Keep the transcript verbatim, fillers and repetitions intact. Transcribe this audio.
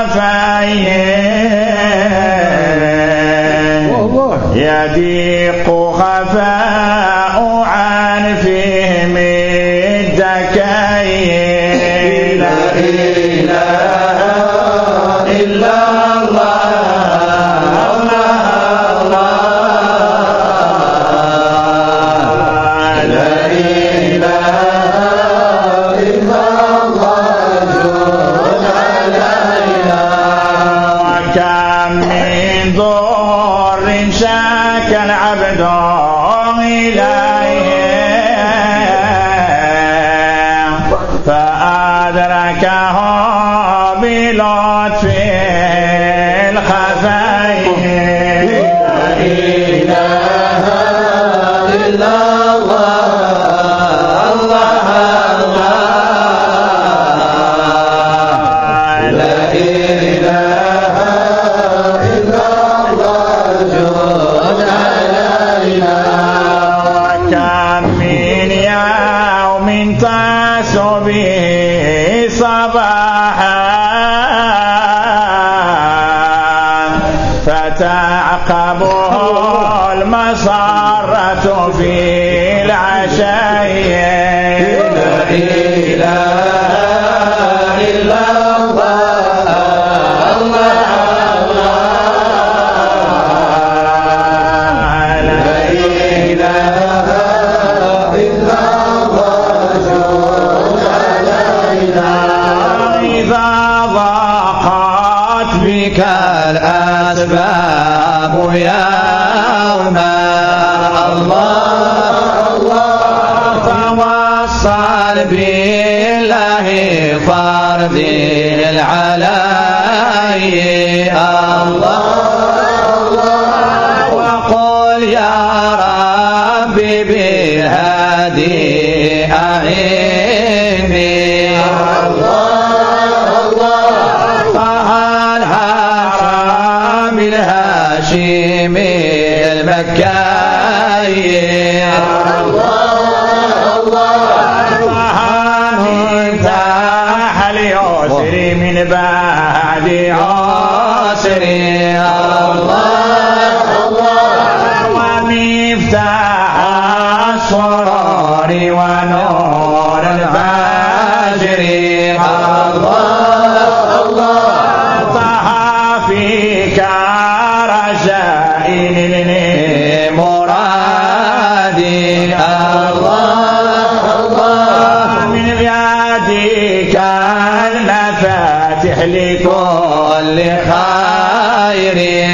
خفيه يضيق خفاء عن فهم الدكي لا إله إلا الله العبد إليه فأدركه بلطف الخفي لا إله إلا الله الله الله لا إله إلا الله كم من يوم تسبح صباحا فتعقبه المسرة في العشي لا إله إلا الله الله الأسباب يوما الله الله توصل بالله فرض العلاي الله الله وقل يا ربي بالهادي أعني الهاشمي المكاي الله الله مفتاح اليسر من بعد عسر الله الله ومفتاح السرور ونور الفجر الله الله فيك رجائي مرادي الله الله من بيدك المفاتيح لكل خير